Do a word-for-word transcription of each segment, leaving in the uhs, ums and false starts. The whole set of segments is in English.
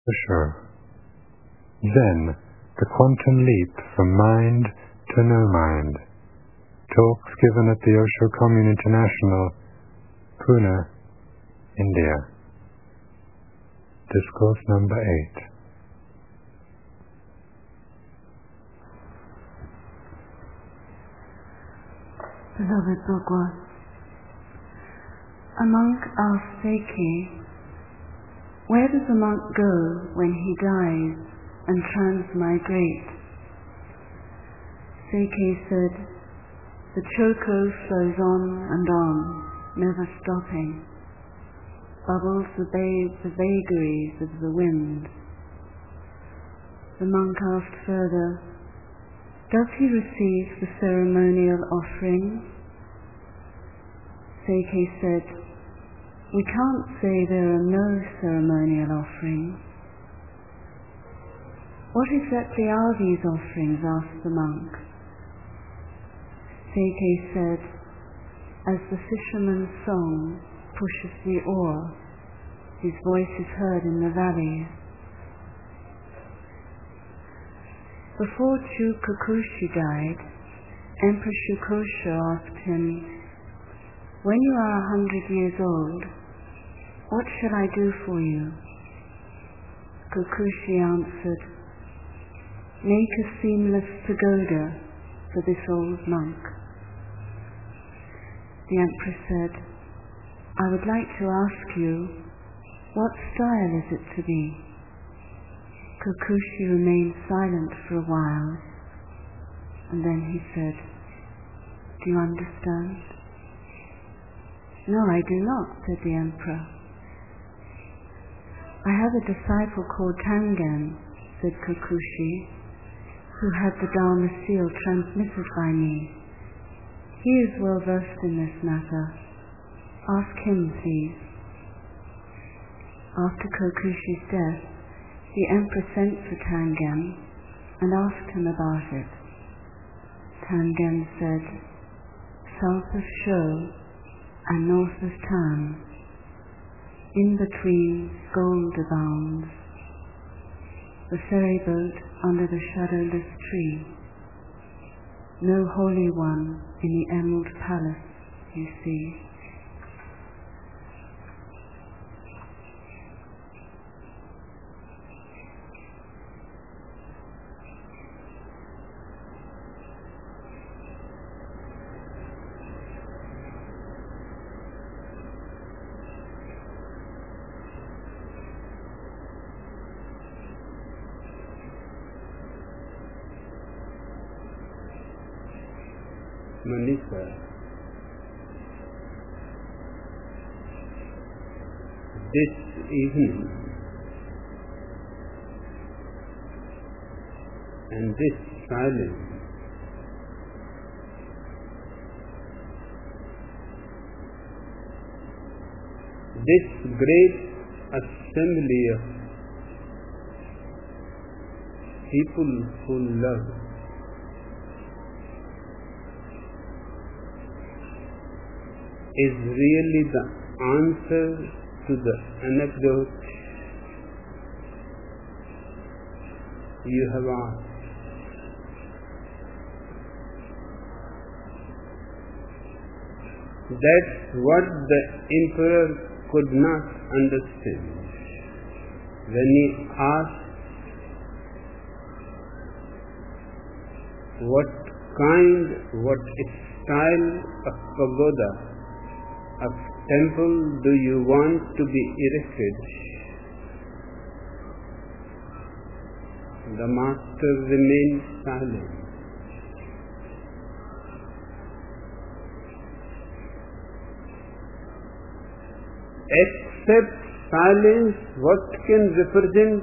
Osho. Then, the quantum leap from mind to no mind. Talks given at the Osho Commune International, Pune, India. Discourse number eight. Beloved Bhagwan, a monk asked Seiki, where does a monk go when he dies and transmigrate? Seiki said, the Choko flows on and on, never stopping. Bubbles the, ba- the vagaries of the wind. The monk asked further, does he receive the ceremonial offerings? Seiki said, we can't say there are no ceremonial offerings. What exactly are these offerings? Asked the monk. Seiki said, as the fisherman's song pushes the oar, his voice is heard in the valleys. Before Chukakushi died, Emperor Shukosha asked him, when you are a hundred years old, what shall I do for you? Kukushi answered, make a seamless pagoda for this old monk. The emperor said, I would like to ask you, what style is it to be? Kukushi remained silent for a while, and then he said, do you understand? No, I do not, said the emperor. I have a disciple called Tangen, said Kukushi, who had the Dharma seal transmitted by me. He is well versed in this matter. Ask him, please. After Kokushi's death, the emperor sent for Tangen and asked him about it. Tangen said, south of Sho and north of Tan, in between gold abounds, the ferry boat under the shadowless tree, no holy one in the emerald palace you see. Manisha, this evening and this silence this great assembly of people who love is really the answer to the anecdote you have asked. That's what the emperor could not understand when he asked what kind, what style of pagoda, of temple do you want to be erected? The master remained silent. Except silence, what can represent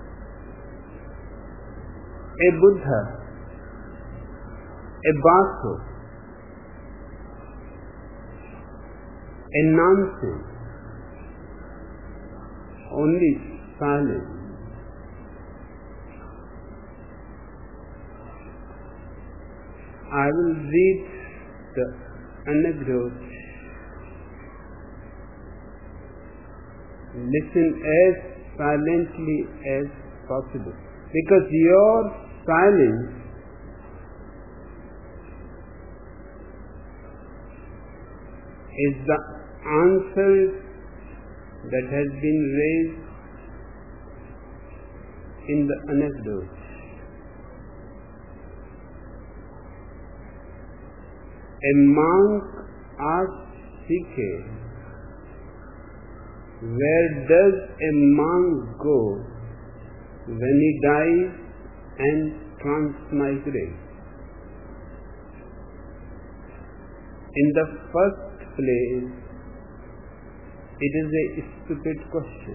a Buddha, a Baso, a nonsense? Only silence. I will read the anecdote. Listen as silently as possible, because your silence is the answer that has been raised in the anecdote. A monk asked C K, where does a monk go when he dies and transmigrates? In the first place, it is a stupid question,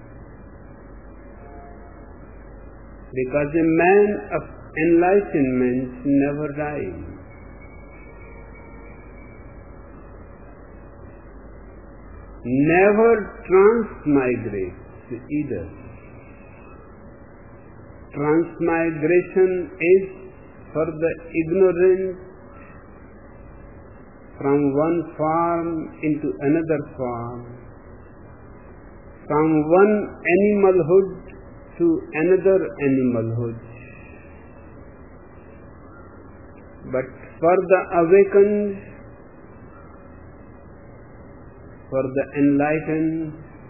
because a man of enlightenment never dies. Never transmigrates either. Transmigration is for the ignorant from one form into another form, from one animalhood to another animalhood. But for the awakened, for the enlightened,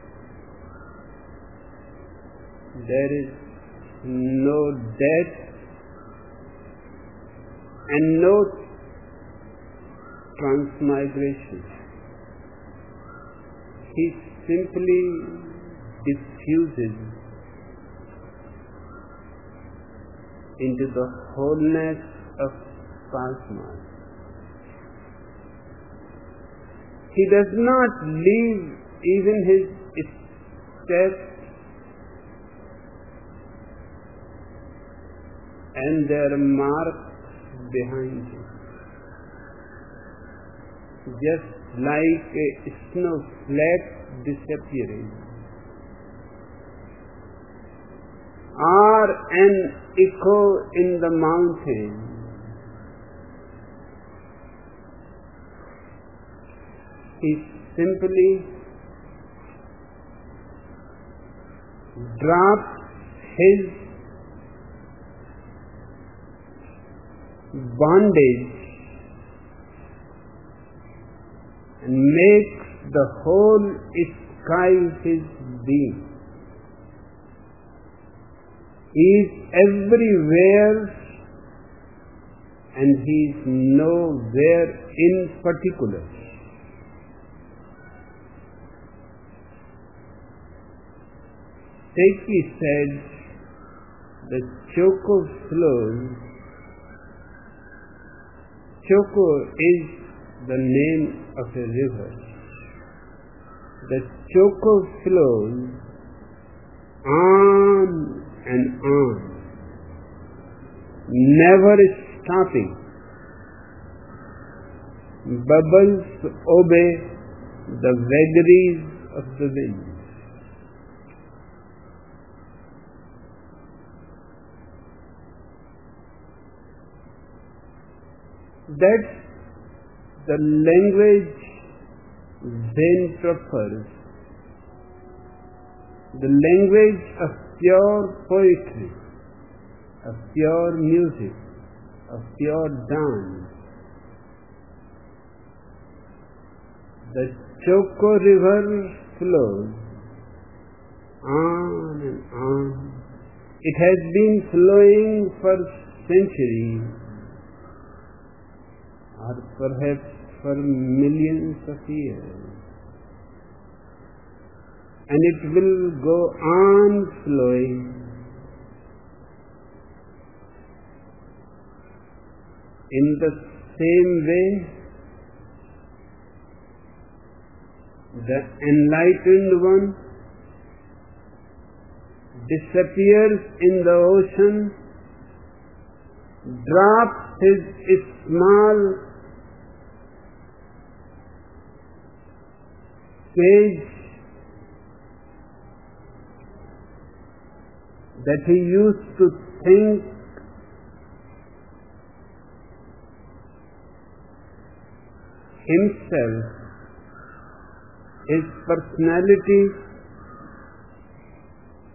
there is no death and no transmigration. He simply diffuses into the wholeness of cosmos. He does not leave even his steps and their marks behind him. Just like a snowflake disappearing, or an echo in the mountain. He simply drops his bondage and makes the whole sky his being. He is everywhere and he is nowhere in particular. Seki said, the Choco flows. Choco is the name of a river. The Choco flows on and on, never stopping. Bubbles obey the vagaries of the wind. That's the language Zen prefers, the language of pure poetry, of pure music, of pure dance. The Choco River flows on and on. It has been flowing for centuries, or perhaps for millions of years, and it will go on flowing. In the same way, the enlightened one disappears in the ocean, drops his small cage that he used to think himself, his personality,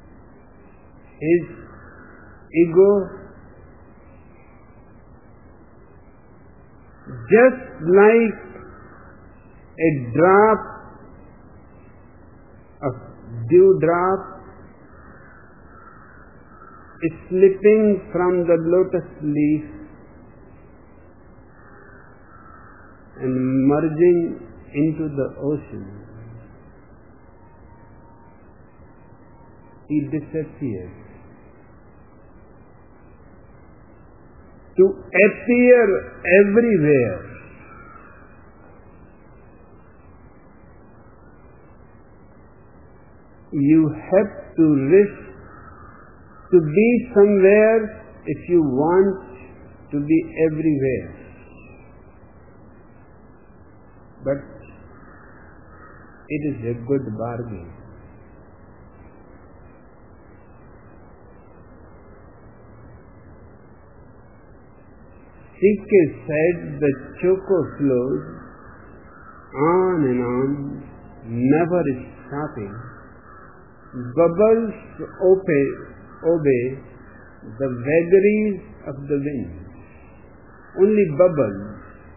his ego, just like a drop of dewdrop is slipping from the lotus leaf and merging into the ocean. He disappears. To appear everywhere, you have to risk to be somewhere if you want to be everywhere. But it is a good bargain. C K said the choco flows on and on, never stopping. Bubbles obey, obey the vagaries of the wind. Only bubbles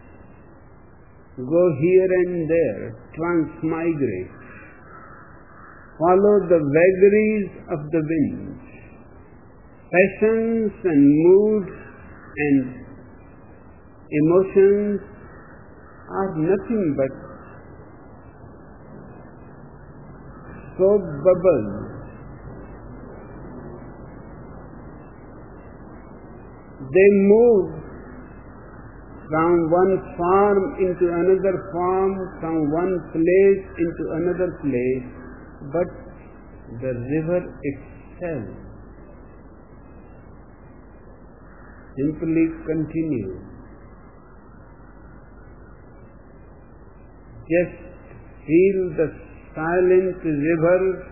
go here and there, transmigrate, follow the vagaries of the wind. Passions and moods and emotions are nothing but soap bubbles. They move from one form into another form, from one place into another place, but the river itself simply continues. Just feel the silent river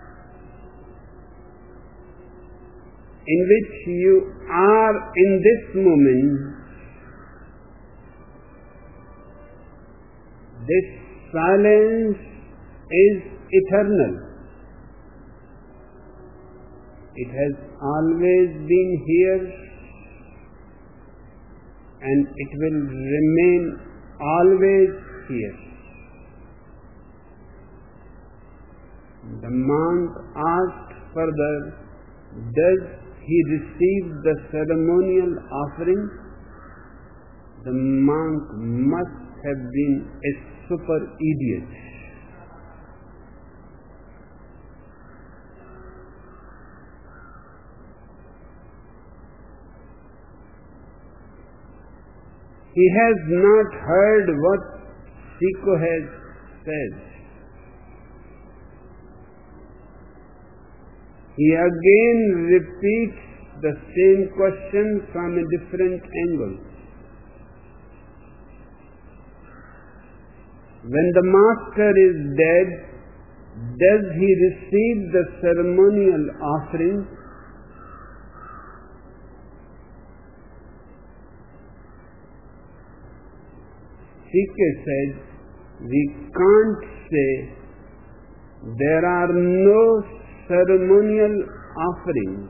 in which you are in this moment. This silence is eternal. It has always been here and it will remain always here. The monk asked further, does he receive the ceremonial offering? The monk must have been a super idiot. He has not heard what Siko has said. He again repeats the same question from a different angle. When the master is dead, does he receive the ceremonial offering? C K said, we can't say there are no ceremonial offerings.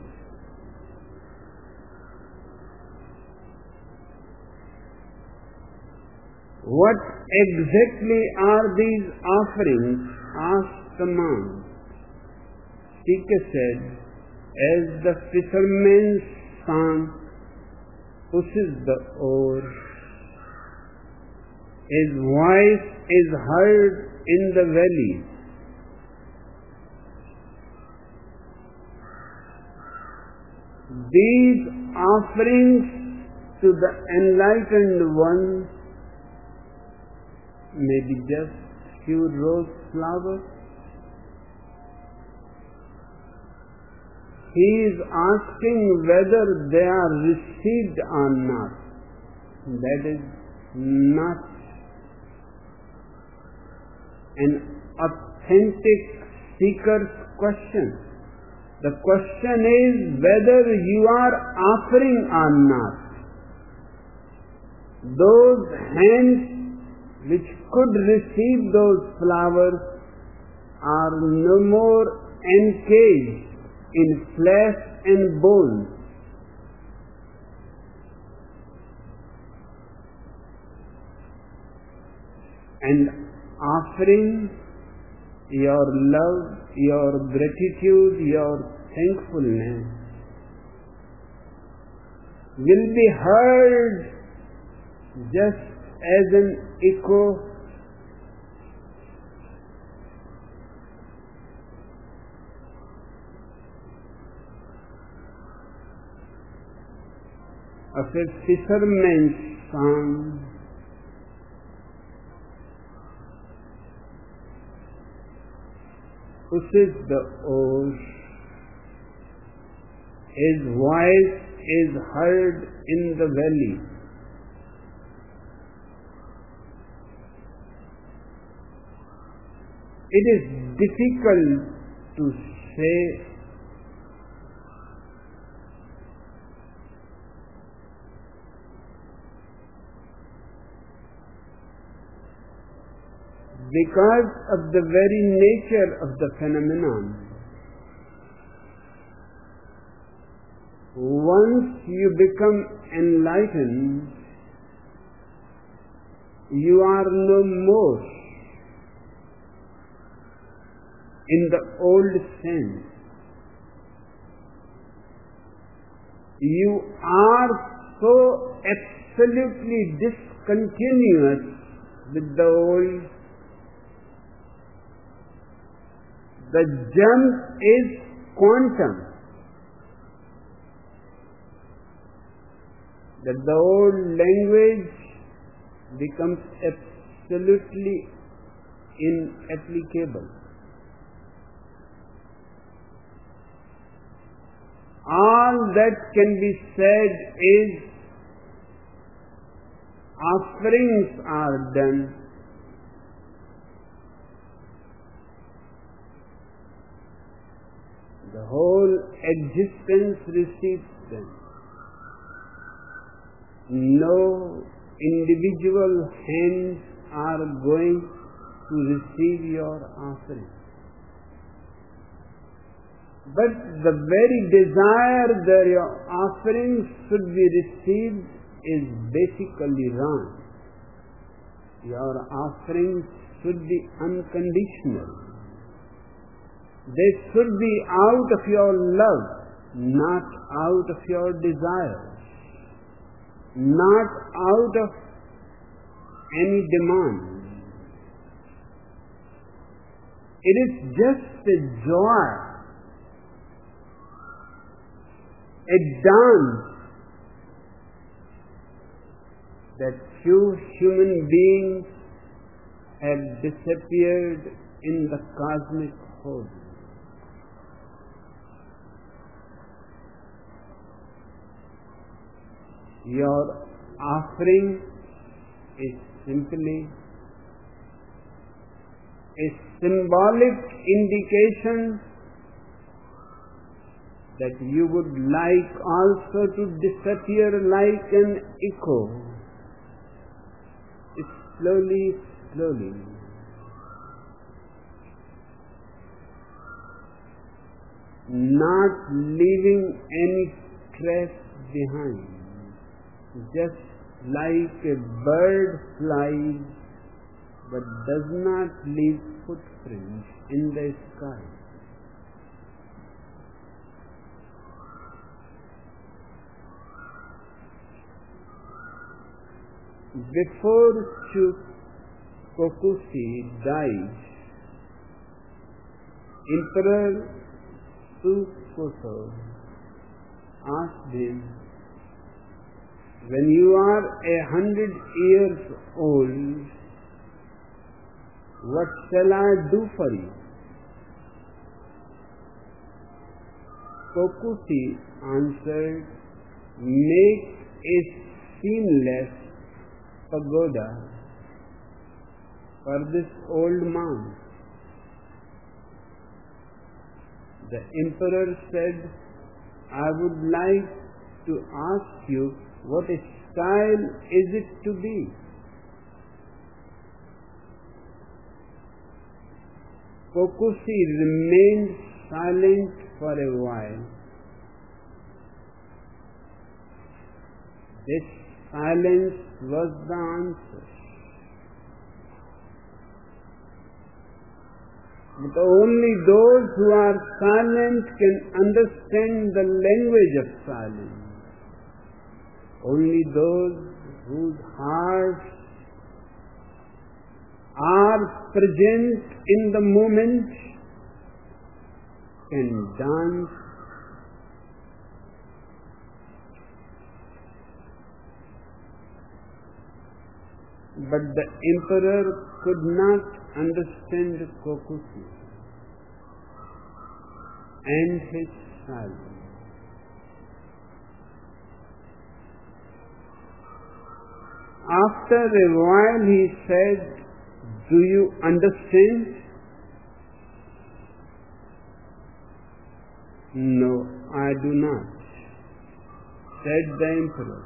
What exactly are these offerings? Asked the monk. C K said, as the fisherman's son pushes the oar, his voice is heard in the valley. These offerings to the enlightened one may be just few rose flowers. He is asking whether they are received or not. That is not an authentic seeker's question. The question is whether you are offering or not. Those hands which could receive those flowers are no more encaged in flesh and bone. And offering your love, your gratitude, your thankfulness will be heard just as an echo of a fisherman's song. Pushes the oars, his voice is heard in the valley. It is difficult to say because of the very nature of the phenomenon. Once you become enlightened, you are no more in the old sense. You are so absolutely discontinuous with the old. The jump is quantum. That the old language becomes absolutely inapplicable. All that can be said is offerings are done. The whole existence receives them. No individual hands are going to receive your offering. But the very desire that your offering should be received is basically wrong. Your offerings should be unconditional. They should be out of your love, not out of your desire, not out of any demand. It is just a joy, a dance that few human beings have disappeared in the cosmic whole. Your offering is simply a symbolic indication that you would like also to disappear like an echo. It's slowly, slowly. Not leaving any trace behind. Just like a bird flies but does not leave footprints in the sky. Before Shukokushi died, Emperor Sukoso asked him, when you are a hundred years old, what shall I do for you? Kokushi answered, make a seamless pagoda for this old man. The emperor said, I would like to ask you, what style is it to be? Kokushi remained silent for a while. This silence was the answer. But only those who are silent can understand the language of silence. Only those whose hearts are present in the moment can dance. But the emperor could not understand Kokushi and his silence. After a while he said, "Do you understand?" "No, I do not," said the emperor.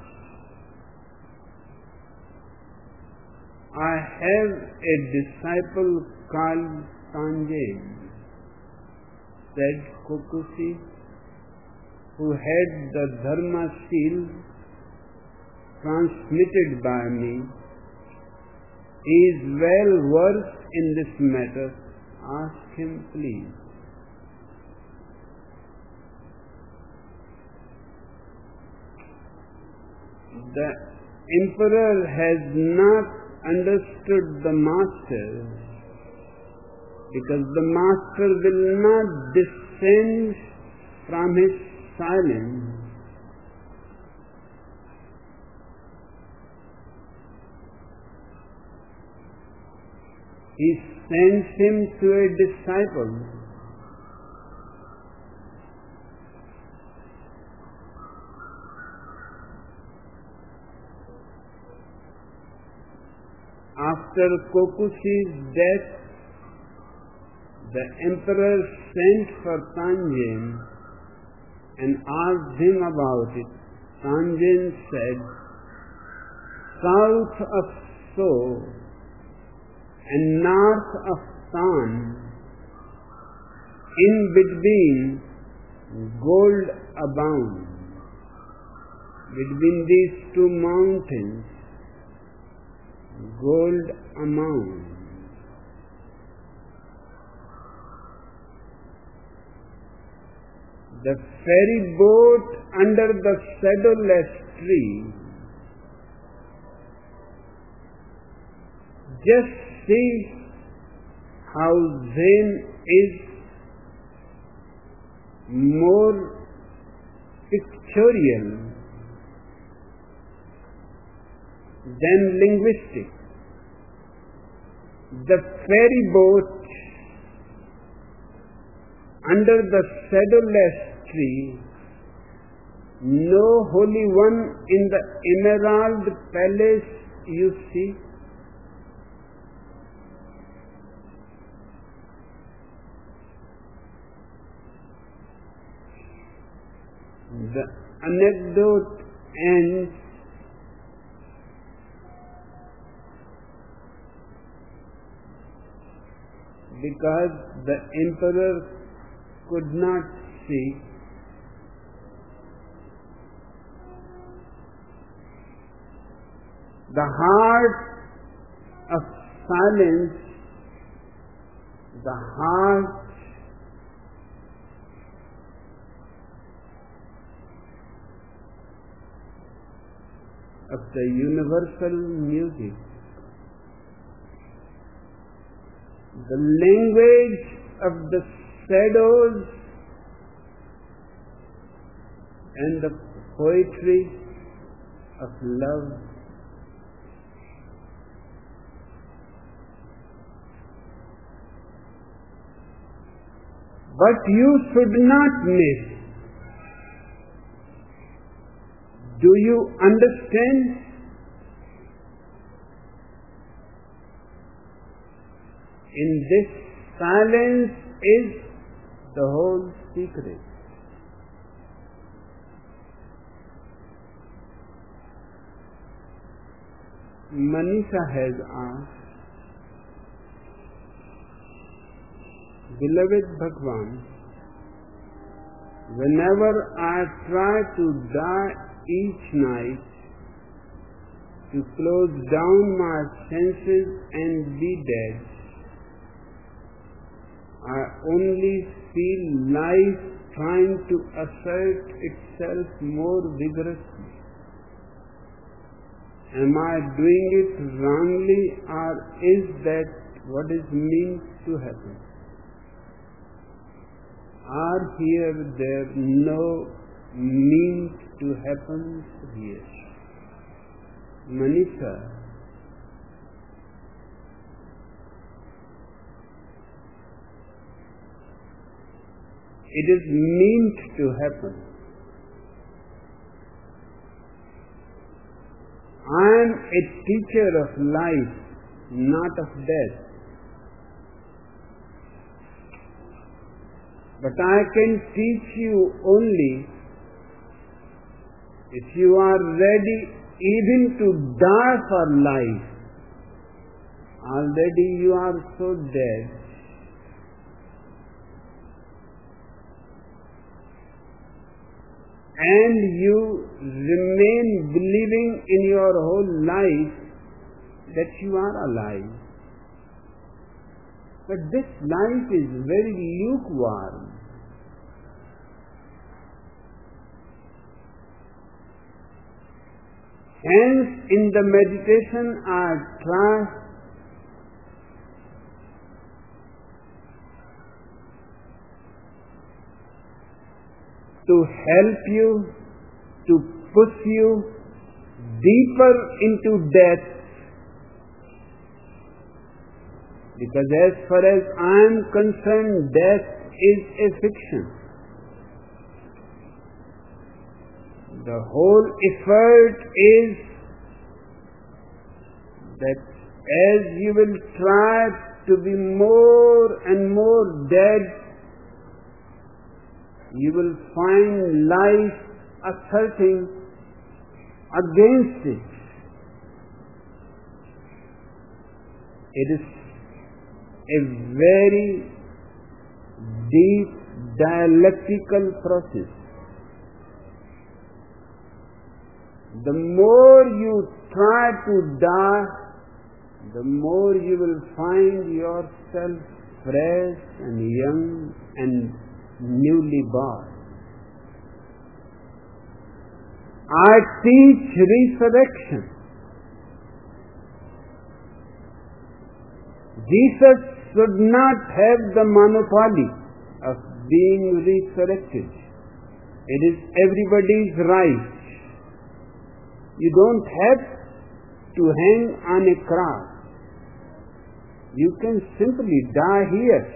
"I have a disciple called Tanjin," said Kokushi, "who had the Dharma seal transmitted by me. He is well versed in this matter. Ask him, please." The emperor has not understood the master because the master will not descend from his silence. He sends him to a disciple. After Kokushi's death, the emperor sent for Tanjin and asked him about it. Tanjin said, "South of So and north of Tan, in between, gold abounds. Between these two mountains, gold abounds." The ferry boat under the shadowless tree. Just see how Zen is more pictorial than linguistic. The ferry boat under the shadowless tree, no holy one in the emerald palace you see. The anecdote ends because the emperor could not see the heart of silence, the heart of the universal music, the language of the shadows and the poetry of love. But you should not miss. Do you understand? In this silence is the whole secret. Manisha has asked, "Beloved Bhagwan, Whenever I try to die each night, to close down my senses and be dead, I only feel life trying to assert itself more vigorously. Am I doing it wrongly, or is that what is meant to happen? Are here there no meant to happen here? Manisha, it is meant to happen. I am a teacher of life, not of death. But I can teach you only if you are ready even to die for life. Already you are so dead. And you remain believing in your whole life that you are alive. But this life is very lukewarm. Hence, in the meditation, I try to help you, to push you deeper into death, because as far as I am concerned, death is a fiction. The whole effort is that as you will try to be more and more dead, you will find life asserting against it. It is a very deep dialectical process. The more you try to die, the more you will find yourself fresh and young and newly born. I teach resurrection. Jesus should not have the monopoly of being resurrected. It is everybody's right. You don't have to hang on a cross. You can simply die here.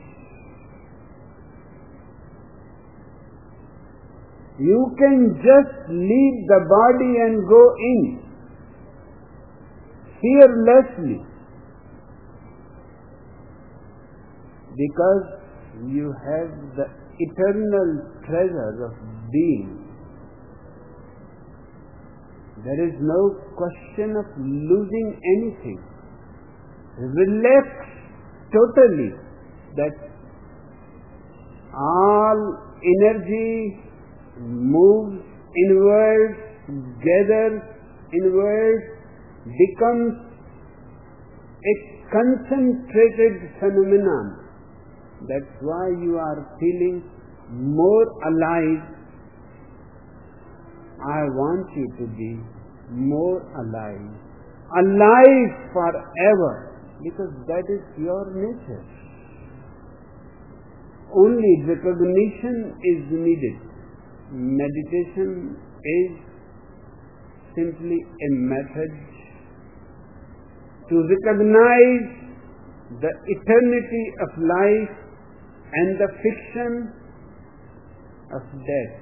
You can just leave the body and go in fearlessly, because you have the eternal treasure of being. There is no question of losing anything. Relax totally that all energy moves inwards, gathers inwards, becomes a concentrated phenomenon. That's why you are feeling more alive. I want you to be more alive. Alive forever, because that is your nature. Only recognition is needed. Meditation is simply a method to recognize the eternity of life and the fiction of death.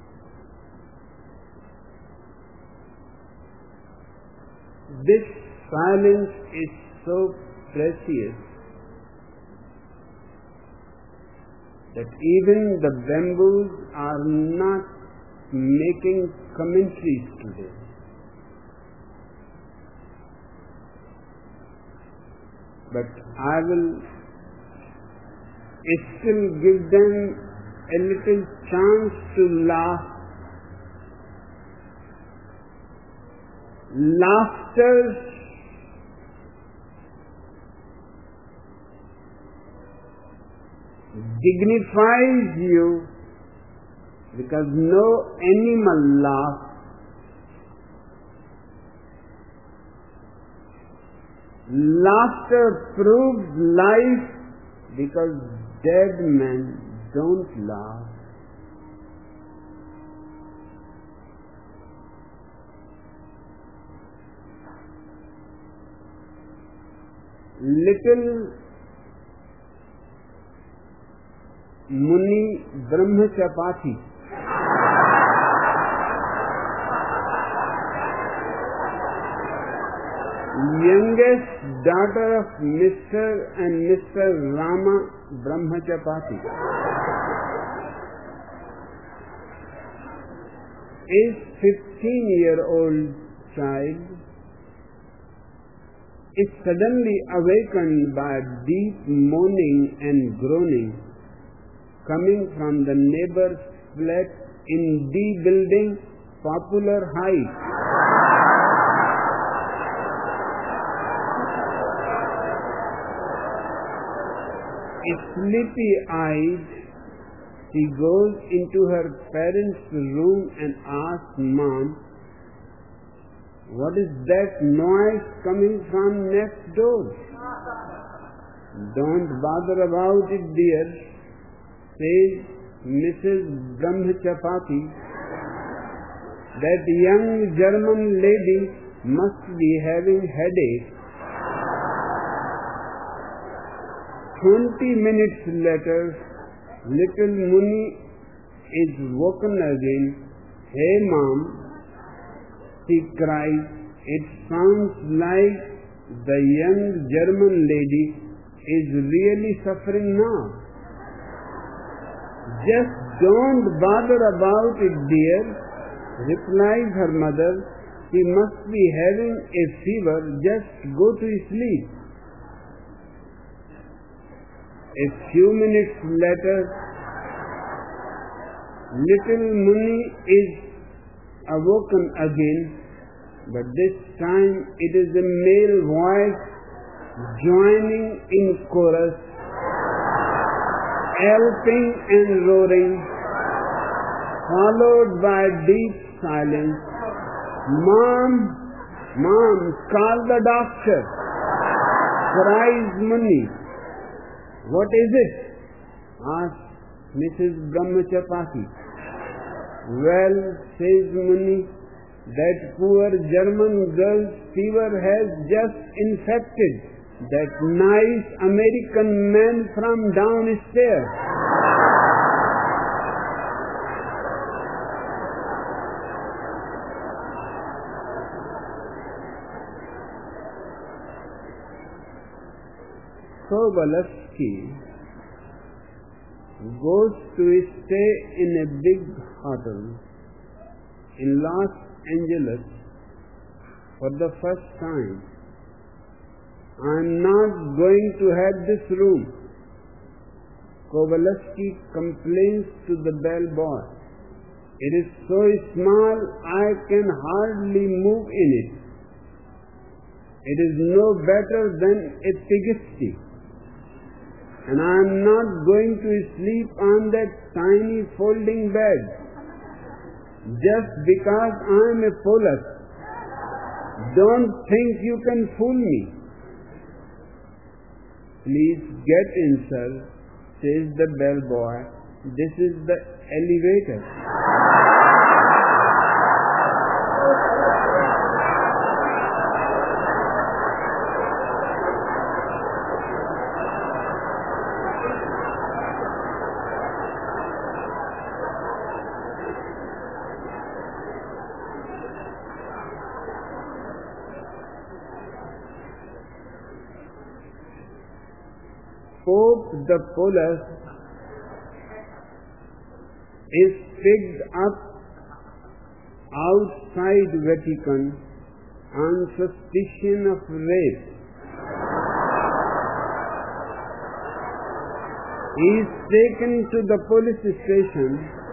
This silence is so precious that even the bamboos are not making commentaries today. But I will still give them a little chance to laugh. Laughter dignifies you because no animal laughs. Laughter proves life because dead men don't laugh. Little Muni Brahmachapati youngest daughter of Mister and Mister Rama Brahmachapati is fifteen year old child is suddenly awakened by deep moaning and groaning coming from the neighbor's flat in D building, Popular Heights. Sleepy-eyed, she goes into her parents' room and asks Mom, "What is that noise coming from next door?" "Don't bother about it, dear," says Missus Brahmachapati. "That young German lady must be having headache." Twenty minutes later, little Muni is woken again. "Hey Mom," she cries, "it sounds like the young German lady is really suffering now." "Just don't bother about it, dear," replies her mother. "She must be having a fever. Just go to sleep." A few minutes later, little Muni is awoken again, but this time it is a male voice joining in chorus, yelping and roaring, followed by deep silence. "Mom, Mom, call the doctor," cries Muni. "What is it?" asks Missus Brahmachapati. "Well," says Muni, "that poor German girl's fever has just infected that nice American man from downstairs." Sobolevsky goes to stay in a big hotel in Los Angeles for the first time. "I'm not going to have this room," Sobolevsky complains to the bellboy. "It is so small I can hardly move in it. It is no better than a pigsty. And I am not going to sleep on that tiny folding bed just because I am a Polak. Don't think you can fool me." "Please get in, sir," says the bellboy. "This is the elevator." Pope the Paulus is picked up outside Vatican on suspicion of rape. He is taken to the police station,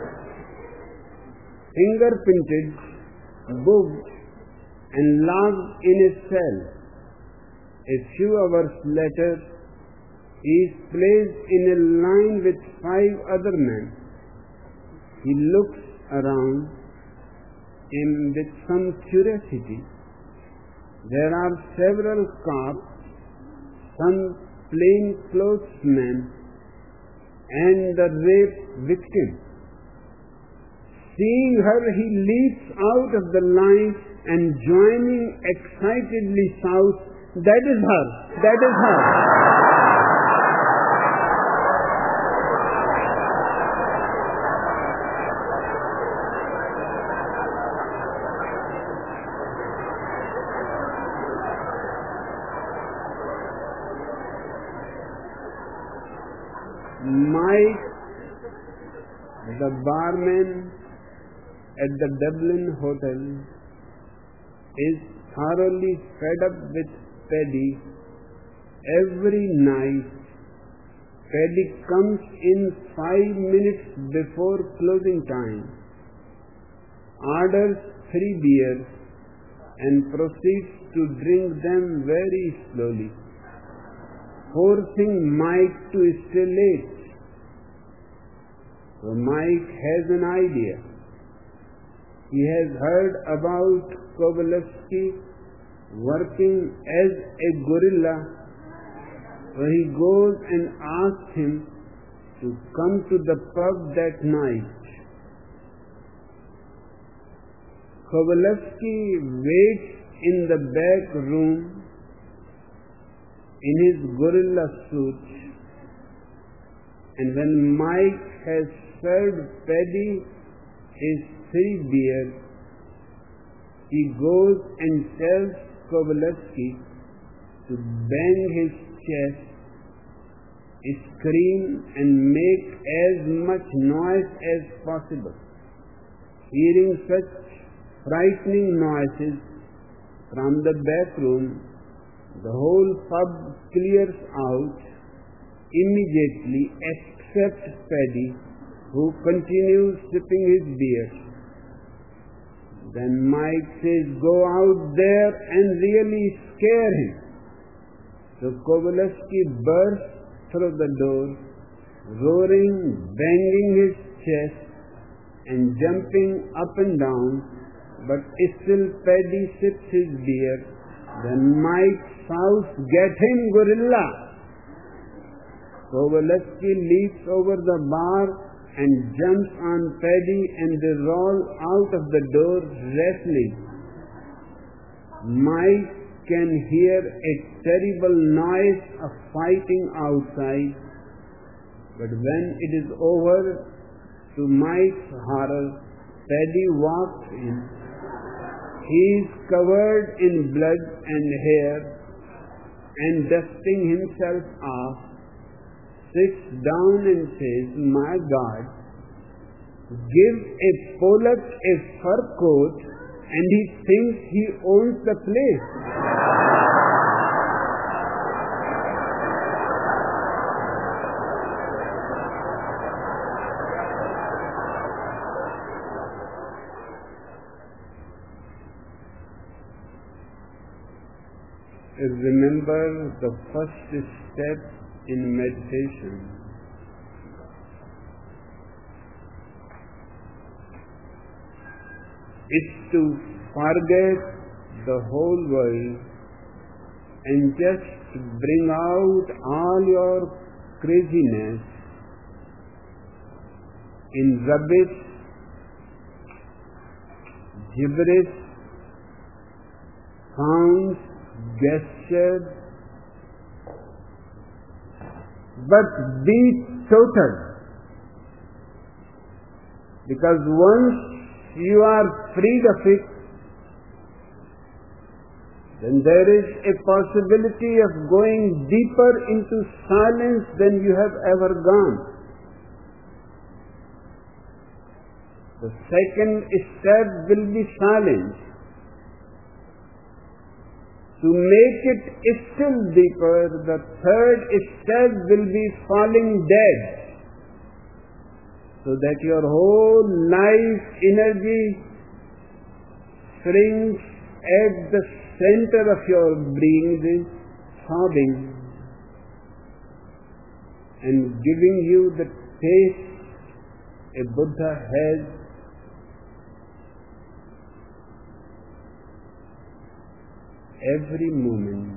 fingerprinted, booked, and locked in a cell. A few hours later, he is placed in a line with five other men. He looks around him with some curiosity. There are several cops, some plainclothes men, and the rape victim. Seeing her, he leaps out of the line and joining excitedly shouts, "That is her! That is her!" Mike, the barman at the Dublin hotel, is thoroughly fed up with Paddy. Every night, Paddy comes in five minutes before closing time, orders three beers, and proceeds to drink them very slowly, forcing Mike to stay late. So Mike has an idea. He has heard about Kovalevsky working as a gorilla, so he goes and asks him to come to the pub that night. Kovalevsky waits in the back room in his gorilla suit, and when Mike has served Paddy his three beers, he goes and tells Kovalevsky to bang his chest, scream, and make as much noise as possible. Hearing such frightening noises from the back room, the whole pub clears out immediately except Paddy, who continues sipping his beer. Then Mike says, "Go out there and really scare him." So Kovalevsky bursts through the door, roaring, banging his chest, and jumping up and down, but still Paddy sips his beer. Then Mike shouts, "Get him, gorilla!" Kovalevsky leaps over the bar and jumps on Paddy, and they roll out of the door wrestling. Mike can hear a terrible noise of fighting outside, but when it is over, to Mike's horror, Paddy walks in. He is covered in blood and hair, and dusting himself off, sits down and says, "My God, give a Polak a fur coat and he thinks he owns the place." Remember the first step in meditation is to forget the whole world and just bring out all your craziness in rubbish, gibberish, sounds, gestures, but be total. Because once you are freed of it, then there is a possibility of going deeper into silence than you have ever gone. The second step will be silence. To make it still deeper, the third step will be falling dead, so that your whole life energy shrinks at the center of your being, sobbing, and giving you the taste a Buddha has every moment.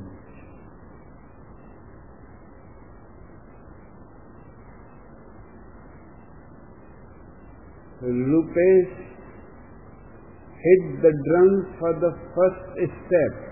Rupesh hit the drum for the first step.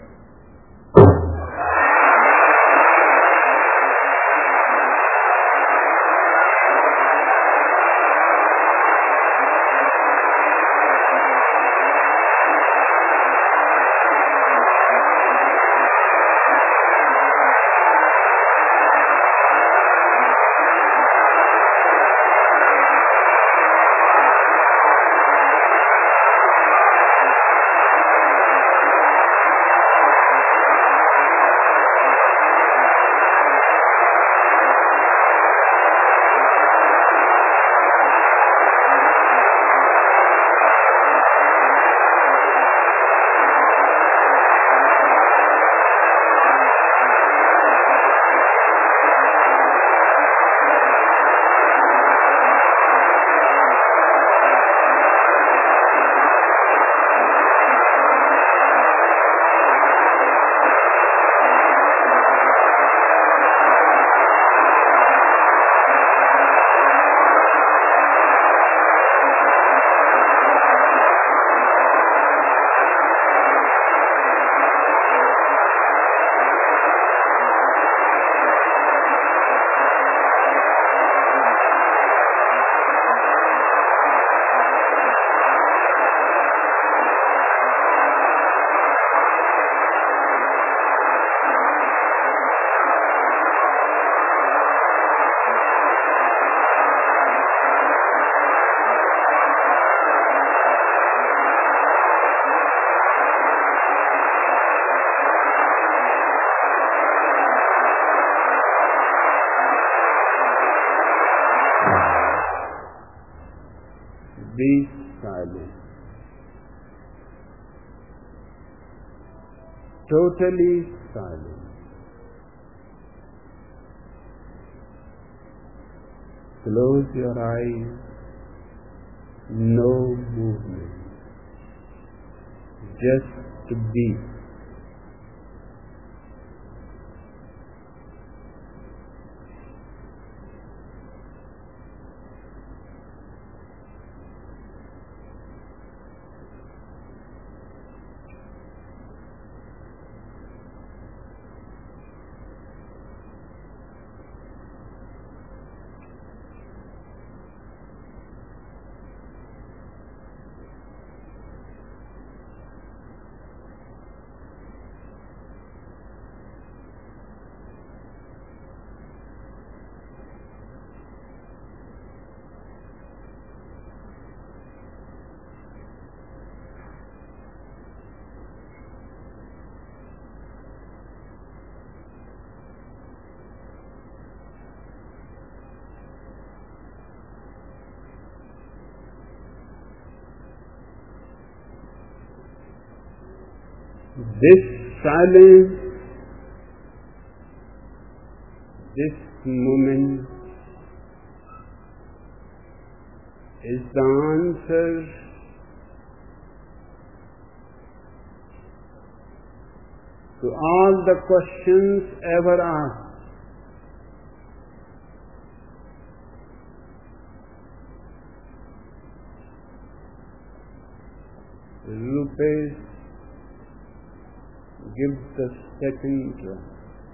Be silent. Totally silent. Close your eyes. No movement. Just to be. This silence, this moment is the answer to all the questions ever asked. Rupesh, give the second drum.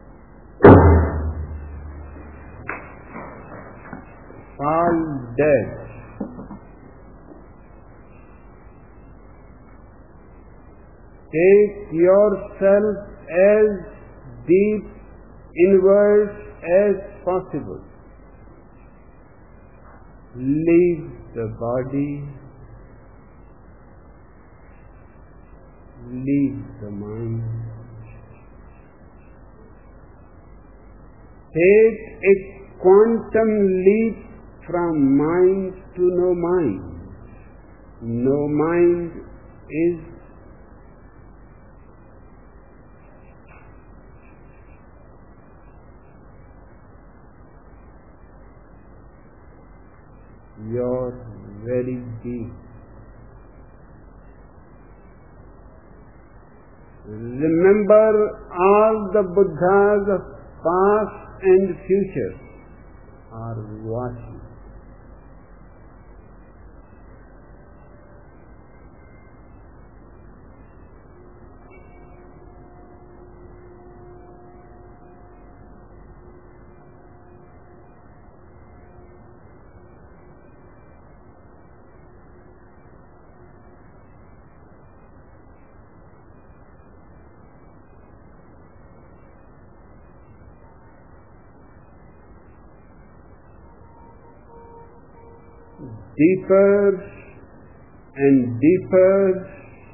Fall dead. Take yourself as deep inwards as possible. Leave the body. Leave the mind. Take a quantum leap from mind to no mind. No mind is your very deep. Remember, all the Buddhas of past and future are watching. Deeper and deeper,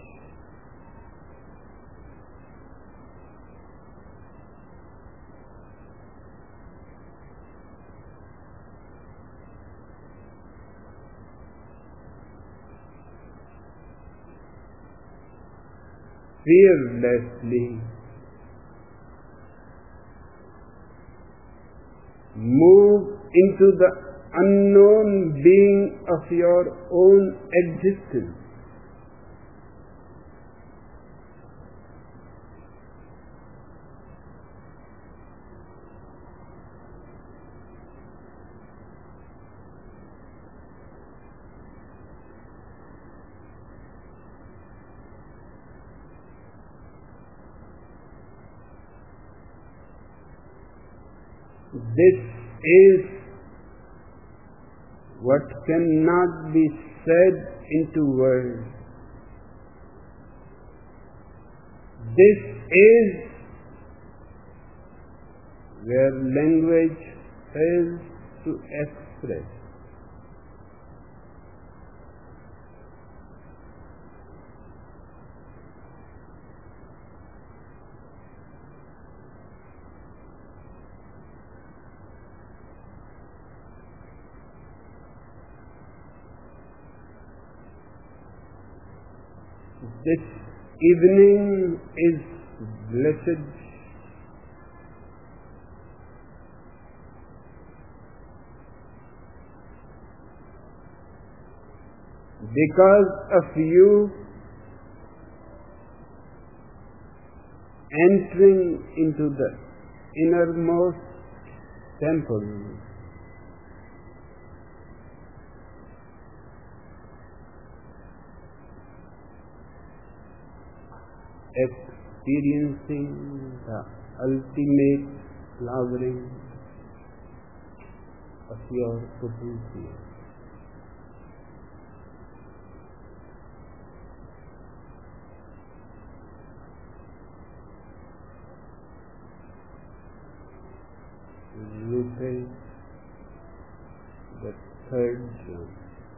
fearlessly move into the unknown being of your own existence. This is what cannot be said into words. This is where language fails to express. This evening is blessed. Because of you entering into the innermost temple. Experiencing the ultimate flowering of your potential. Rooted the third jump.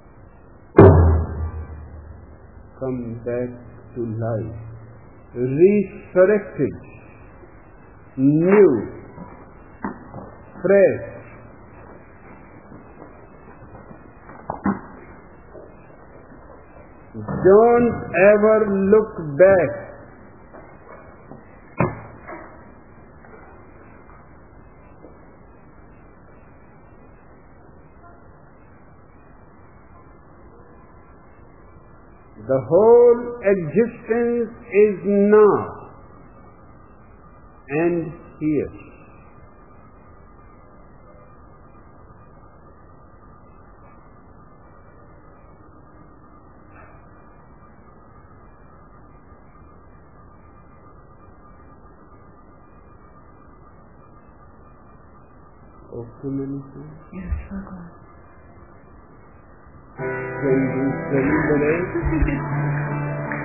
Come back to life. Resurrected, new, fresh. Don't ever look back. The whole existence is now and here. Okay, Manisha? Yes, Bhagavan. Can you celebrate?